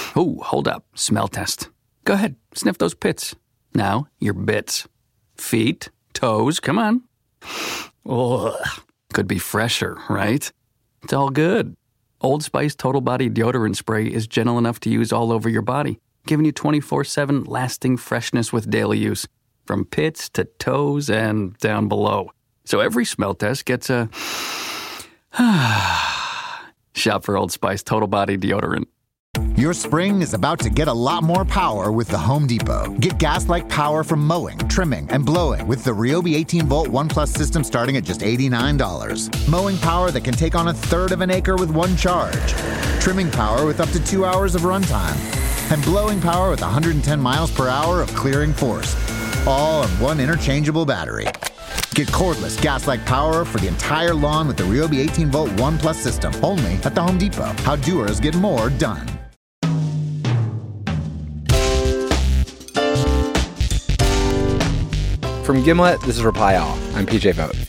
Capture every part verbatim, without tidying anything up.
Ooh, hold up. Smell test. Go ahead, sniff those pits. Now, your bits. Feet, toes, come on. Ugh. Could be fresher, right? It's all good. Old Spice Total Body Deodorant Spray is gentle enough to use all over your body, giving you twenty-four seven lasting freshness with daily use, from pits to toes and down below. So every smell test gets a... Shop for Old Spice Total Body Deodorant. Your spring is about to get a lot more power with the Home Depot. Get gas-like power from mowing, trimming, and blowing with the Ryobi eighteen volt One Plus system starting at just eighty-nine dollars. Mowing power that can take on a third of an acre with one charge. Trimming power with up to two hours of runtime. And blowing power with one hundred ten miles per hour of clearing force. All on one interchangeable battery. Get cordless gas-like power for the entire lawn with the Ryobi eighteen volt One Plus system. Only at the Home Depot. How doers get more done. From Gimlet, this is Reply All. I'm P J Vogt.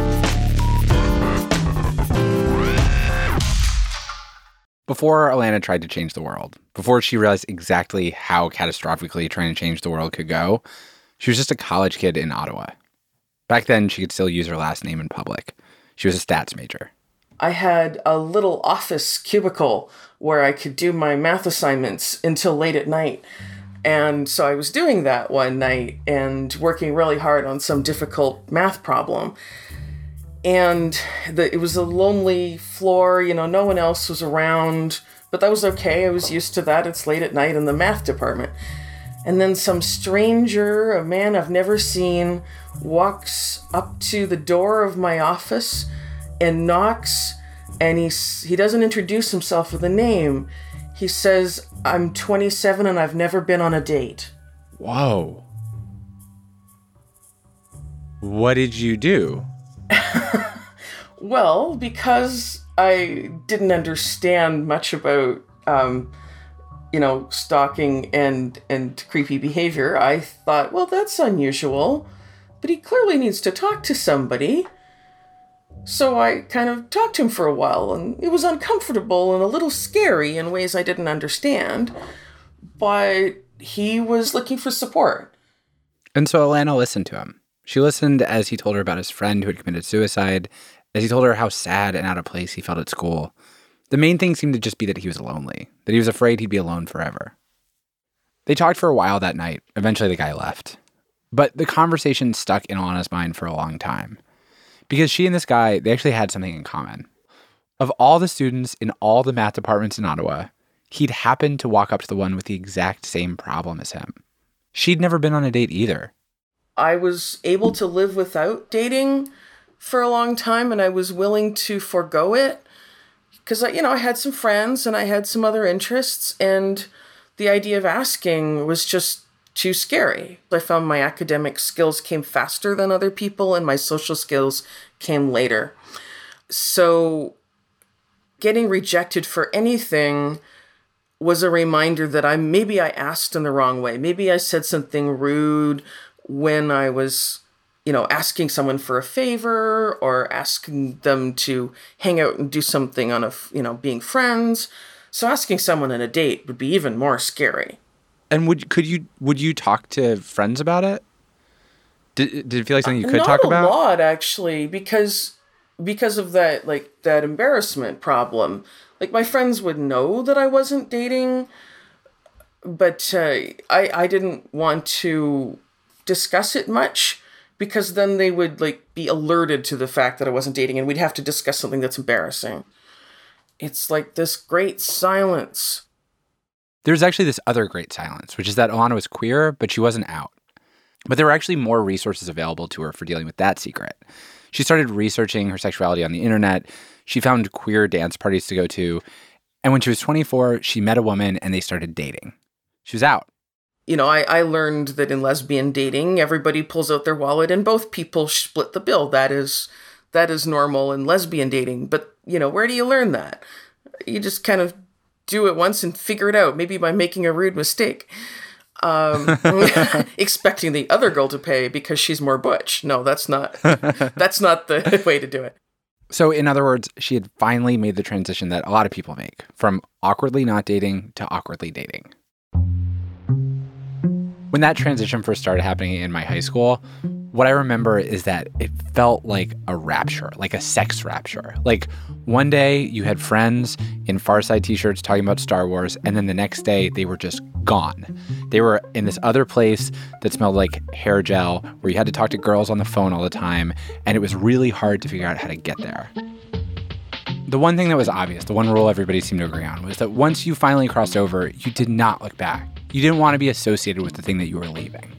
Before Alana tried to change the world, before she realized exactly how catastrophically trying to change the world could go, she was just a college kid in Ottawa. Back then, she could still use her last name in public. She was a stats major. I had a little office cubicle where I could do my math assignments until late at night. And so I was doing that one night and working really hard on some difficult math problem. And the, it was a lonely floor, you know, no one else was around, but that was okay. I was used to that. It's late at night in the math department. And then some stranger, a man I've never seen, walks up to the door of my office and knocks, and he, he doesn't introduce himself with a name. He says, "I'm twenty-seven and I've never been on a date." Whoa. What did you do? Well, because I didn't understand much about, um, you know, stalking and, and creepy behavior, I thought, well, that's unusual, but he clearly needs to talk to somebody. So I kind of talked to him for a while, and it was uncomfortable and a little scary in ways I didn't understand, but he was looking for support. And so Alana listened to him. She listened as he told her about his friend who had committed suicide, as he told her how sad and out of place he felt at school. The main thing seemed to just be that he was lonely, that he was afraid he'd be alone forever. They talked for a while that night. Eventually the guy left. But the conversation stuck in Alana's mind for a long time. Because she and this guy, they actually had something in common. Of all the students in all the math departments in Ottawa, he'd happened to walk up to the one with the exact same problem as him. She'd never been on a date either. I was able to live without dating for a long time, and I was willing to forego it. Because, you know, I had some friends and I had some other interests, and the idea of asking was just too scary. I found my academic skills came faster than other people, and my social skills came later. So getting rejected for anything was a reminder that I maybe I asked in the wrong way. Maybe I said something rude when I was, you know, asking someone for a favor or asking them to hang out and do something on a, you know, being friends. So asking someone on a date would be even more scary. And would could you would you talk to friends about it? Did did it feel like something you could Not talk about? Not a lot, actually, because because of that, like that embarrassment problem. Like my friends would know that I wasn't dating, but uh, I I didn't want to discuss it much because then they would like be alerted to the fact that I wasn't dating, and we'd have to discuss something that's embarrassing. It's like this great silence. There's actually this other great silence, which is that Alana was queer, but she wasn't out. But there were actually more resources available to her for dealing with that secret. She started researching her sexuality on the internet. She found queer dance parties to go to. And when she was twenty-four, she met a woman and they started dating. She was out. You know, I, I learned that in lesbian dating, everybody pulls out their wallet and both people split the bill. That is that is normal in lesbian dating. But, you know, where do you learn that? You just kind of do it once and figure it out, maybe by making a rude mistake. Um, expecting the other girl to pay because she's more butch. No, that's not, that's not the way to do it. So in other words, she had finally made the transition that a lot of people make, from awkwardly not dating to awkwardly dating. When that transition first started happening in my high school, what I remember is that it felt like a rapture, like a sex rapture. Like one day you had friends in Far Side t-shirts talking about Star Wars, and then the next day they were just gone. They were in this other place that smelled like hair gel, where you had to talk to girls on the phone all the time, and it was really hard to figure out how to get there. The one thing that was obvious, the one rule everybody seemed to agree on, was that once you finally crossed over, you did not look back. You didn't want to be associated with the thing that you were leaving.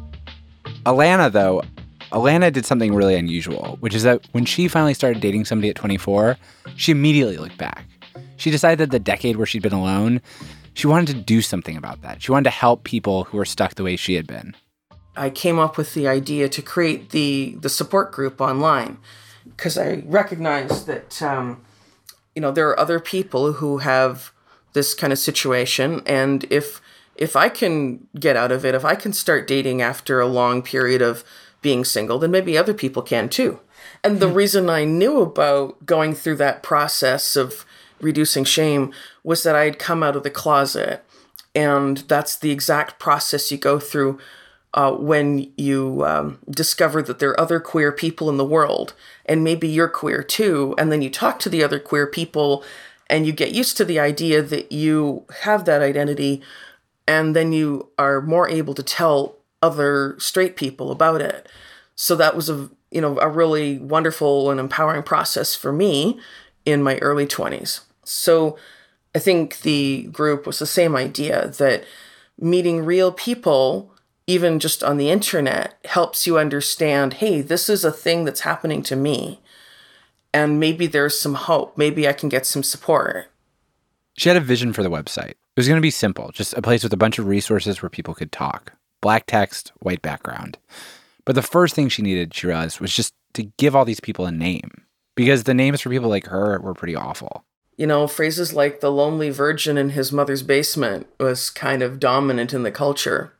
Alana, though, Alana did something really unusual, which is that when she finally started dating somebody at twenty-four, she immediately looked back. She decided that the decade where she'd been alone, she wanted to do something about that. She wanted to help people who were stuck the way she had been. I came up with the idea to create the, the support group online because I recognized that, um, you know, there are other people who have this kind of situation, and if If I can get out of it, if I can start dating after a long period of being single, then maybe other people can too. And the reason I knew about going through that process of reducing shame was that I had come out of the closet. And that's the exact process you go through uh, when you um, discover that there are other queer people in the world. And maybe you're queer too. And then you talk to the other queer people and you get used to the idea that you have that identity. And then you are more able to tell other straight people about it. So that was a, you know, a really wonderful and empowering process for me in my early twenties. So I think the group was the same idea, that meeting real people, even just on the internet, helps you understand, hey, this is a thing that's happening to me. And maybe there's some hope. Maybe I can get some support. She had a vision for the website. It was going to be simple, just a place with a bunch of resources where people could talk. Black text, white background. But the first thing she needed, she realized, was just to give all these people a name. Because the names for people like her were pretty awful. You know, phrases like the lonely virgin in his mother's basement was kind of dominant in the culture.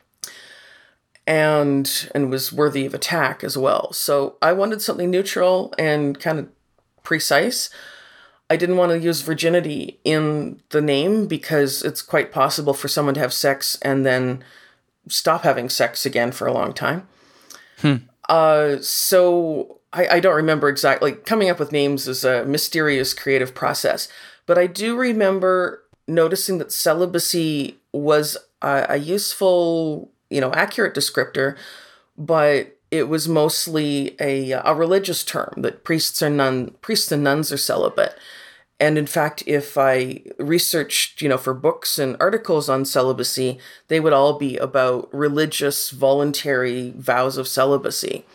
And, and was worthy of attack as well. So I wanted something neutral and kind of precise. I didn't want to use virginity in the name because it's quite possible for someone to have sex and then stop having sex again for a long time. Hmm. Uh, so I, I don't remember exactly. Like, coming up with names is a mysterious creative process. But I do remember noticing that celibacy was a, a useful, you know, accurate descriptor, but it was mostly a, a religious term, that priests are nun, priests and nuns are celibate. And in fact, if I researched, you know, for books and articles on celibacy, they would all be about religious, voluntary vows of celibacy.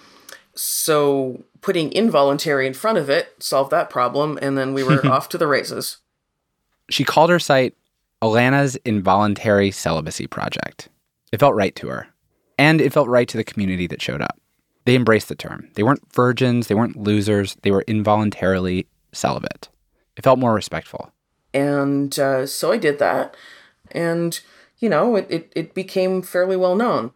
So putting involuntary in front of it solved that problem, and then we were off to the races. She called her site Alana's Involuntary Celibacy Project. It felt right to her. And it felt right to the community that showed up. They embraced the term. They weren't virgins. They weren't losers. They were involuntarily celibate. It felt more respectful. And uh, so I did that. And, you know, it, it, it became fairly well known.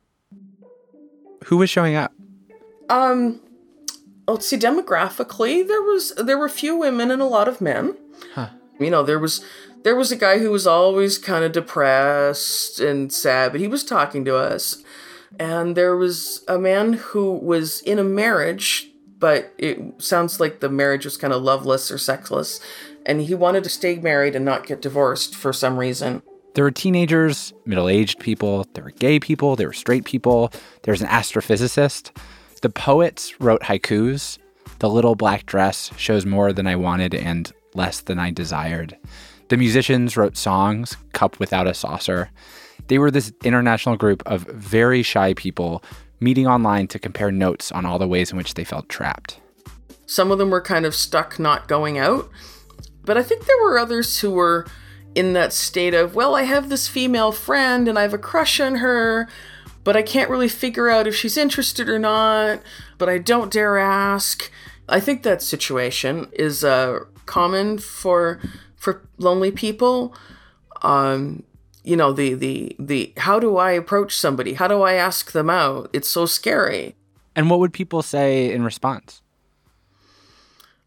Who was showing up? Um, let's see, demographically, there was there were few women and a lot of men. Huh. You know, there was there was a guy who was always kind of depressed and sad, but he was talking to us. And there was a man who was in a marriage, but it sounds like the marriage was kind of loveless or sexless. And he wanted to stay married and not get divorced for some reason. There were teenagers, middle-aged people, there were gay people, there were straight people, there was an astrophysicist. The poets wrote haikus. The little black dress shows more than I wanted and less than I desired. The musicians wrote songs, Cup Without a Saucer. They were this international group of very shy people meeting online to compare notes on all the ways in which they felt trapped. Some of them were kind of stuck not going out. But I think there were others who were in that state of, well, I have this female friend and I have a crush on her, but I can't really figure out if she's interested or not, but I don't dare ask. I think that situation is uh, common for for lonely people. Um, you know, the, the, the, how do I approach somebody? How do I ask them out? It's so scary. And what would people say in response?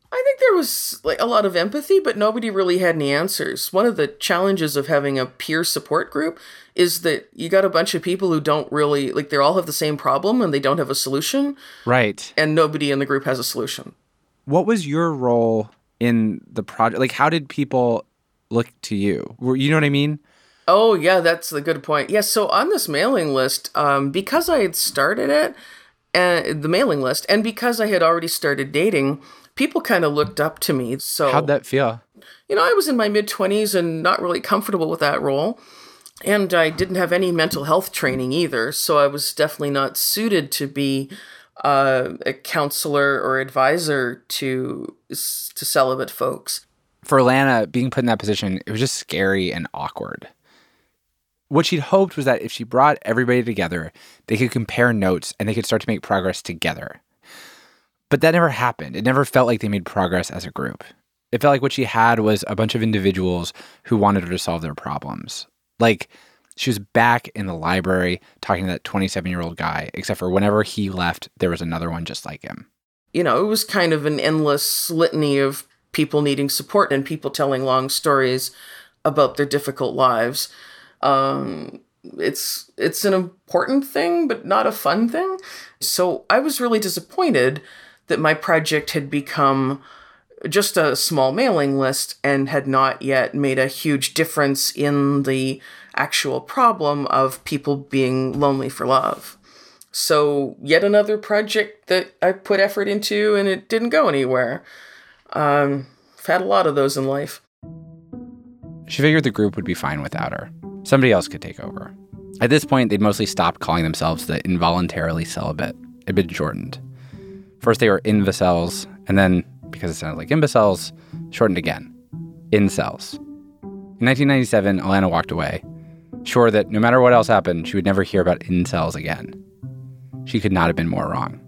I think there was like a lot of empathy, but nobody really had any answers. One of the challenges of having a peer support group is that you got a bunch of people who don't really, like, they all have the same problem and they don't have a solution. Right. And nobody in the group has a solution. What was your role in the project? Like, how did people look to you? Were, you know what I mean? Oh, yeah, that's a good point. Yes, yeah, so on this mailing list, um, because I had started it, uh, the mailing list, and because I had already started dating, people kind of looked up to me. So how'd that feel? You know, I was in my mid-twenties and not really comfortable with that role. And I didn't have any mental health training either. So I was definitely not suited to be uh, a counselor or advisor to, to celibate folks. For Alana, being put in that position, it was just scary and awkward. What she'd hoped was that if she brought everybody together, they could compare notes and they could start to make progress together. But that never happened. It never felt like they made progress as a group. It felt like what she had was a bunch of individuals who wanted her to solve their problems. Like, she was back in the library talking to that twenty-seven-year-old guy, except for whenever he left, there was another one just like him. You know, it was kind of an endless litany of people needing support and people telling long stories about their difficult lives. Um, it's it's an important thing, but not a fun thing. So I was really disappointed that my project had become just a small mailing list and had not yet made a huge difference in the actual problem of people being lonely for love. So yet another project that I put effort into and it didn't go anywhere. Um, I've had a lot of those in life. She figured the group would be fine without her. Somebody else could take over. At this point, they'd mostly stopped calling themselves the involuntarily celibate. It'd been shortened. First they were invicels, and then, because it sounded like imbeciles, shortened again. Incels. In nineteen ninety-seven, Alana walked away, sure that no matter what else happened, she would never hear about incels again. She could not have been more wrong.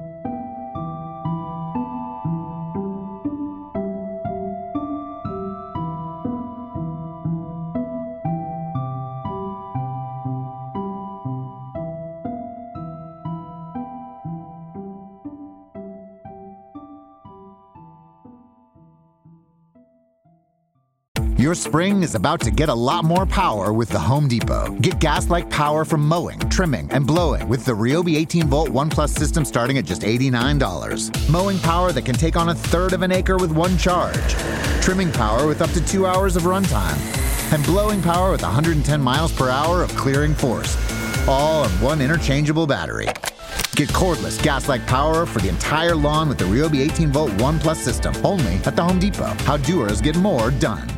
Your spring is about to get a lot more power with the Home Depot. Get gas-like power from mowing, trimming, and blowing with the Ryobi eighteen volt One Plus system starting at just eighty-nine dollars. Mowing power that can take on a third of an acre with one charge. Trimming power with up to two hours of runtime. And blowing power with one hundred ten miles per hour of clearing force. All on one interchangeable battery. Get cordless gas-like power for the entire lawn with the Ryobi eighteen volt One Plus system. Only at the Home Depot. How doers get more done.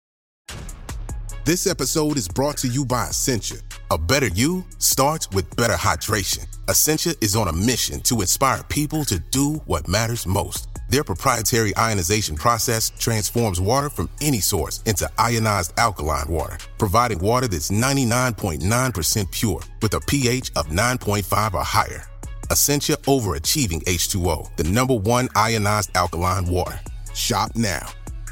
This episode is brought to you by Essentia. A better you starts with better hydration. Essentia is on a mission to inspire people to do what matters most. Their proprietary ionization process transforms water from any source into ionized alkaline water, providing water that's ninety-nine point nine percent pure with a pH of nine point five or higher. Essentia Overachieving H two O, the number one ionized alkaline water. Shop now.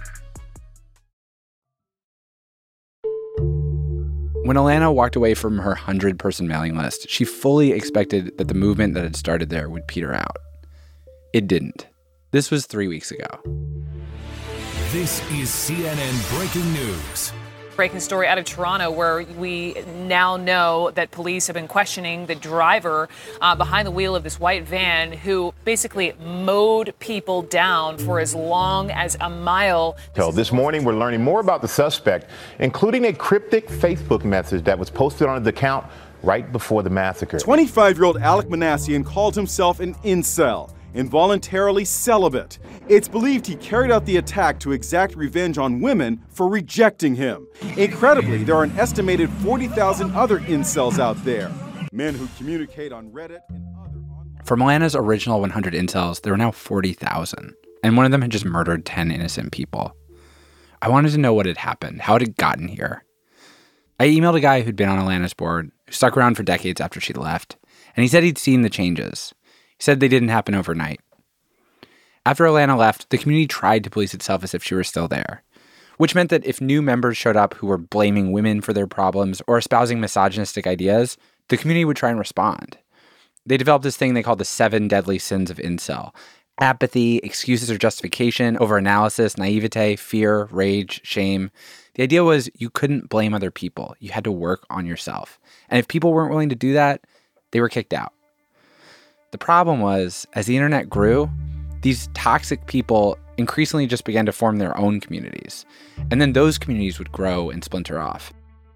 When Alana walked away from her hundred-person mailing list, she fully expected that the movement that had started there would peter out. It didn't. This was three weeks ago. This is C N N Breaking News. Breaking story out of Toronto, where we now know that police have been questioning the driver uh, behind the wheel of this white van who basically mowed people down for as long as a mile. So this morning, we're learning more about the suspect, including a cryptic Facebook message that was posted on his account right before the massacre. twenty-five-year-old Alec Manassian called himself an incel, involuntarily celibate. It's believed he carried out the attack to exact revenge on women for rejecting him. Incredibly, there are an estimated forty thousand other incels out there. Men who communicate on Reddit and other online... For Alana's original one hundred incels, there are now forty thousand, and one of them had just murdered ten innocent people. I wanted to know what had happened, how it had gotten here. I emailed a guy who'd been on Alana's board, who stuck around for decades after she left, and he said he'd seen the changes. He said they didn't happen overnight. After Alana left, the community tried to police itself as if she were still there, which meant that if new members showed up who were blaming women for their problems or espousing misogynistic ideas, the community would try and respond. They developed this thing they called the seven deadly sins of incel, Apathy, excuses or justification, overanalysis, naivete, fear, rage, shame. The idea was you couldn't blame other people. You had to work on yourself. And if people weren't willing to do that, they were kicked out. The problem was, as the internet grew, these toxic people increasingly just began to form their own communities. And then those communities would grow and splinter off.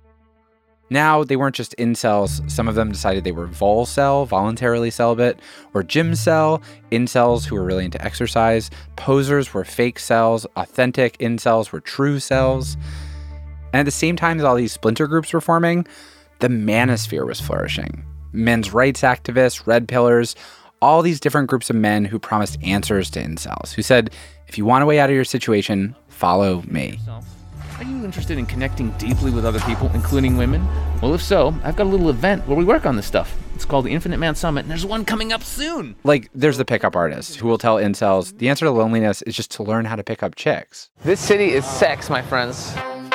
Now, they weren't just incels. Some of them decided they were volcel, voluntarily celibate, or gymcel, incels who were really into exercise. Posers were fake cells. Authentic incels were true cells. And at the same time as all these splinter groups were forming, the manosphere was flourishing. Men's rights activists, red pillars, all these different groups of men who promised answers to incels, who said, if you want a way out of your situation, follow me. Are you interested in connecting deeply with other people, including women? Well, if so, I've got a little event where we work on this stuff. It's called the Infinite Man Summit, and there's one coming up soon. Like, there's the pickup artist who will tell incels the answer to loneliness is just to learn how to pick up chicks. This city is sex, my friends.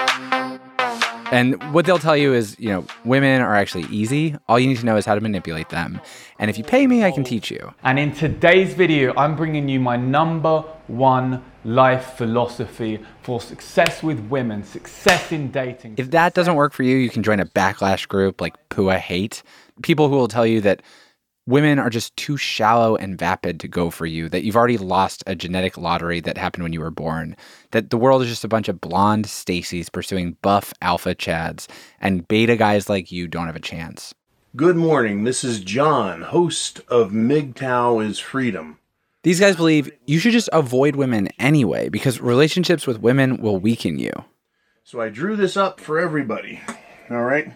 And what they'll tell you is, you know, women are actually easy. All you need to know is how to manipulate them. And if you pay me, I can teach you. And in today's video, I'm bringing you my number one life philosophy for success with women, success in dating. If that doesn't work for you, you can join a backlash group like P U A Hate. People who will tell you that women are just too shallow and vapid to go for you, that you've already lost a genetic lottery that happened when you were born, that the world is just a bunch of blonde Stacys pursuing buff alpha Chads, and beta guys like you don't have a chance. Good morning. This is John, host of M G T O W is Freedom. These guys believe you should just avoid women anyway because relationships with women will weaken you. So I drew this up for everybody. All right?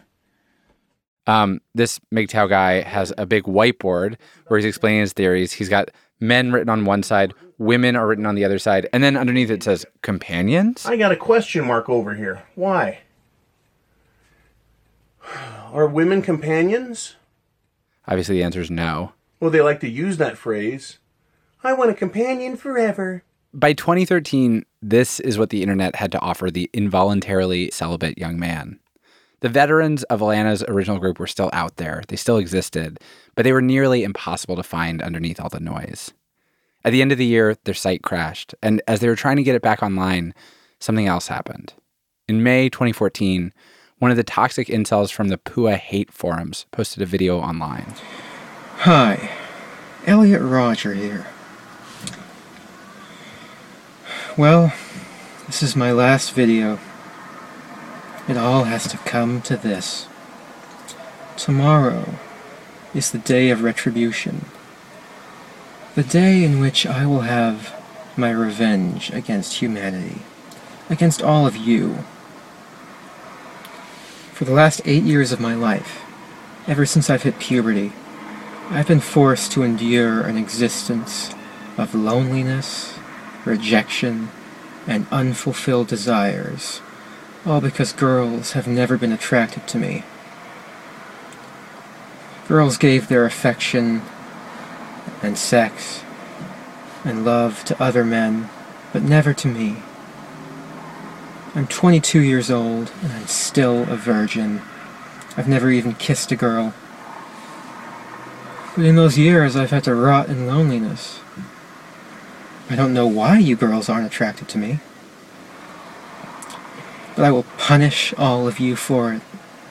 Um, this M G T O W guy has a big whiteboard where he's explaining his theories. He's got men written on one side, women are written on the other side, and then underneath it says companions. I got a question mark over here. Why? Are women companions? Obviously, the answer is no. Well, they like to use that phrase. I want a companion forever. By twenty thirteen, this is what the internet had to offer the involuntarily celibate young man. The veterans of Alana's original group were still out there. They still existed, but they were nearly impossible to find underneath all the noise. At the end of the year, their site crashed, and as they were trying to get it back online, something else happened. In May twenty fourteen, one of the toxic incels from the P U A Hate forums posted a video online. Hi, Elliot Rodger here. Well, this is my last video. It all has to come to this. Tomorrow is the day of retribution. The day in which I will have my revenge against humanity, against all of you. For the last eight years of my life, ever since I've hit puberty, I've been forced to endure an existence of loneliness, rejection, and unfulfilled desires, all because girls have never been attracted to me. Girls gave their affection and sex and love to other men, but never to me. I'm twenty-two years old, and I'm still a virgin. I've never even kissed a girl. But in those years, I've had to rot in loneliness. I don't know why you girls aren't attracted to me. But I will punish all of you for it.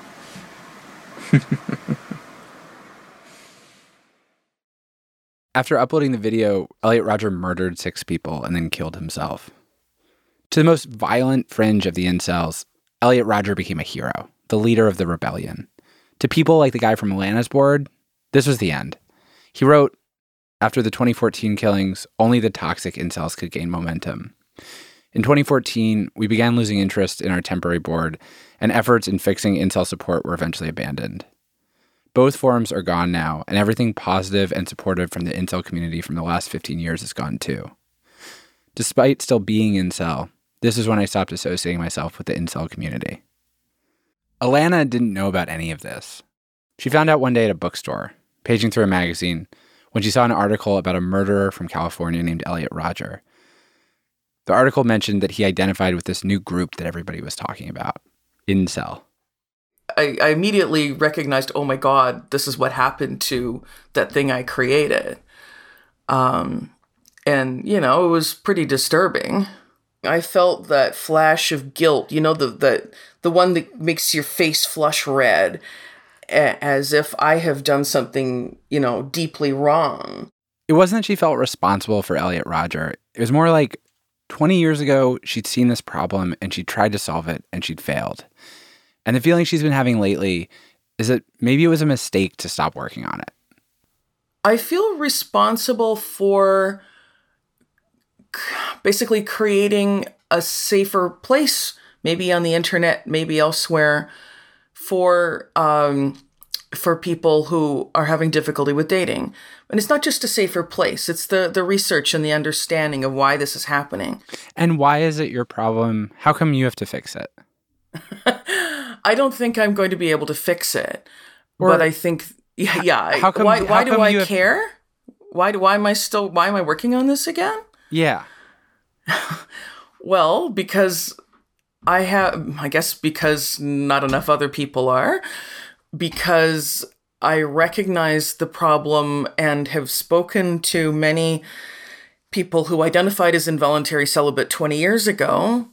After uploading the video, Elliot Rodger murdered six people and then killed himself. To the most violent fringe of the incels, Elliot Rodger became a hero, the leader of the rebellion. To people like the guy from Alana's board, this was the end. He wrote, after the twenty fourteen killings, only the toxic incels could gain momentum. In twenty fourteen, we began losing interest in our temporary board, and efforts in fixing incel support were eventually abandoned. Both forums are gone now, and everything positive and supportive from the incel community from the last fifteen years is gone too. Despite still being incel, this is when I stopped associating myself with the incel community. Alana didn't know about any of this. She found out one day at a bookstore, paging through a magazine, when she saw an article about a murderer from California named Elliot Rodger. The article mentioned that he identified with this new group that everybody was talking about, incel. I, I immediately recognized, oh my God, this is what happened to that thing I created. Um, And, you know, it was pretty disturbing. I felt that flash of guilt, you know, the the, the one that makes your face flush red, a- as if I have done something, you know, deeply wrong. It wasn't that she felt responsible for Elliot Rodger. It was more like twenty years ago, she'd seen this problem and she tried to solve it and she'd failed. And the feeling she's been having lately is that maybe it was a mistake to stop working on it. I feel responsible for basically creating a safer place, maybe on the internet, maybe elsewhere, for um, for people who are having difficulty with dating. And it's not just a safer place. It's the, the research and the understanding of why this is happening. And why is it your problem? How come you have to fix it? I don't think I'm going to be able to fix it. Or, but I think, yeah, yeah. How come, why how why do come I have... care? Why do why am I still, why am I working on this again? Yeah. Well, because I have, I guess because not enough other people are, because I recognize the problem and have spoken to many people who identified as involuntary celibate twenty years ago.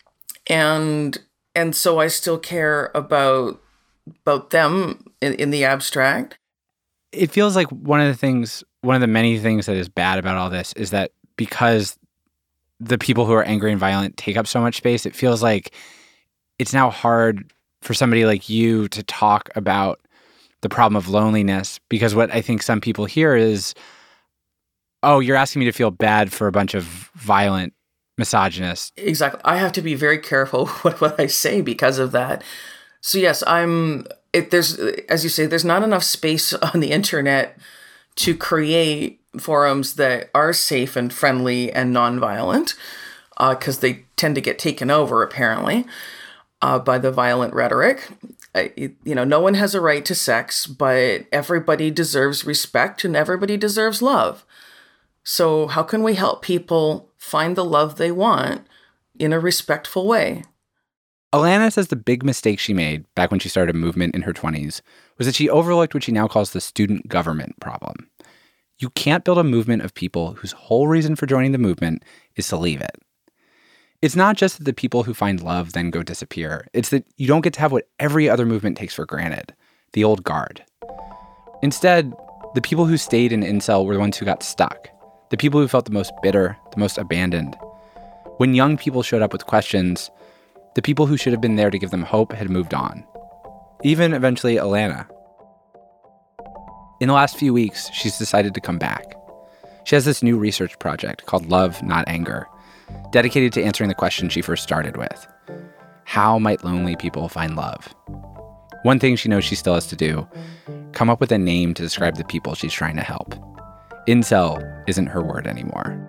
And and so I still care about about them in, in the abstract. It feels like one of the things, one of the many things that is bad about all this is that because the people who are angry and violent take up so much space, it feels like it's now hard for somebody like you to talk about the problem of loneliness, because what I think some people hear is, oh, you're asking me to feel bad for a bunch of violent misogynists. Exactly. I have to be very careful what, what I say because of that. So yes, I'm, it, there's, as you say, there's not enough space on the internet to create forums that are safe and friendly and nonviolent, because uh, they tend to get taken over, apparently, uh, by the violent rhetoric. Uh, you know, no one has a right to sex, but everybody deserves respect and everybody deserves love. So how can we help people find the love they want in a respectful way? Alana says the big mistake she made back when she started a movement in her twenties was that she overlooked what she now calls the student government problem. You can't build a movement of people whose whole reason for joining the movement is to leave it. It's not just that the people who find love then go disappear. It's that you don't get to have what every other movement takes for granted, the old guard. Instead, the people who stayed in incel were the ones who got stuck, the people who felt the most bitter, the most abandoned. When young people showed up with questions, the people who should have been there to give them hope had moved on. Even eventually Alana. In the last few weeks, she's decided to come back. She has this new research project called Love, Not Anger, dedicated to answering the question she first started with. How might lonely people find love? One thing she knows she still has to do, come up with a name to describe the people she's trying to help. Incel isn't her word anymore.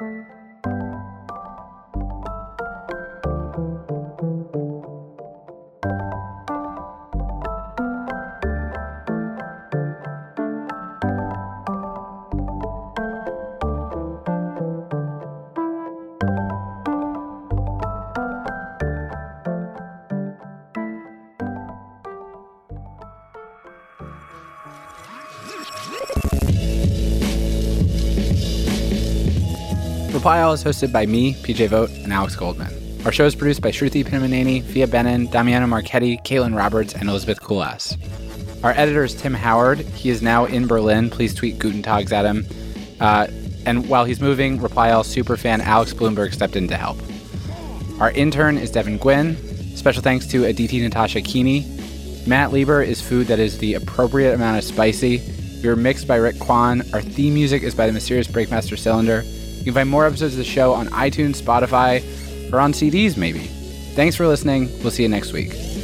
Reply All is hosted by me, P J Vogt, and Alex Goldman. Our show is produced by Shruti Pinamaneni, Fia Benin, Damiano Marchetti, Caitlin Roberts, and Elizabeth Kulas. Our editor is Tim Howard. He is now in Berlin. Please tweet Guten Tags at him. Uh, and while he's moving, Reply All superfan Alex Bloomberg stepped in to help. Our intern is Devin Gwynn. Special thanks to Aditi Natasha Keeney. Matt Lieber is food that is the appropriate amount of spicy. We were mixed by Rick Kwan. Our theme music is by the mysterious Breakmaster Cylinder. You can find more episodes of the show on iTunes, Spotify, or on C Ds maybe. Thanks for listening. We'll see you next week.